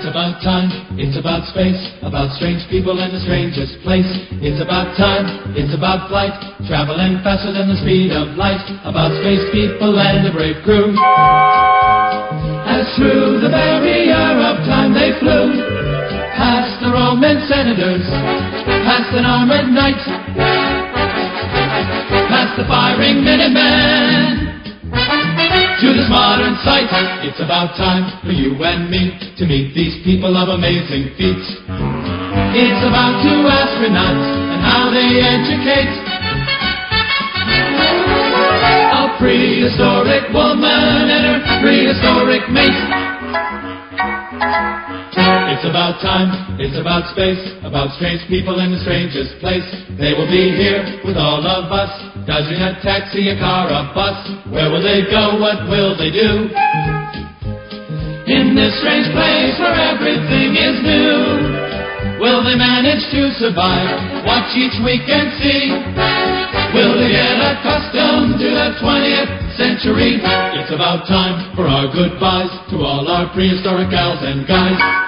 It's about time, it's about space, about strange people and the strangest place. It's about time, it's about flight, traveling faster than the speed of light. About space people and a brave crew. As through the barrier of time they flew, past the Roman senators, past an armored knight, past the firing Minutemen, to this modern sight. It's about time for you and me to meet these people of amazing feats. It's about two astronauts and how they educate a prehistoric woman and her prehistoric mate. It's about time, it's about space, about strange people in the strangest place. They will be here with all of us, dodging a taxi, a car, a bus. Where will they go? What will they do? In this strange place where everything is new, will they manage to survive? Watch each week and see. Will they get accustomed to the 20th century? It's about time for our goodbyes to all our prehistoric gals and guys.